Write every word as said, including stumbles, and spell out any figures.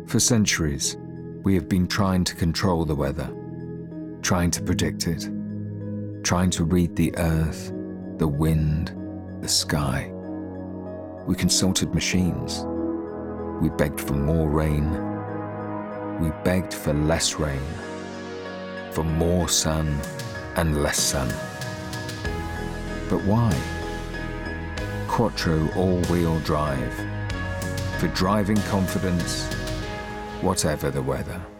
For centuries, we have been trying to control the weather, trying to predict it, trying to read the earth, the wind, the sky. We consulted machines. We begged for more rain. We begged for less rain, for more sun and less sun. But why? Quattro all-wheel drive, for driving confidence, whatever the weather.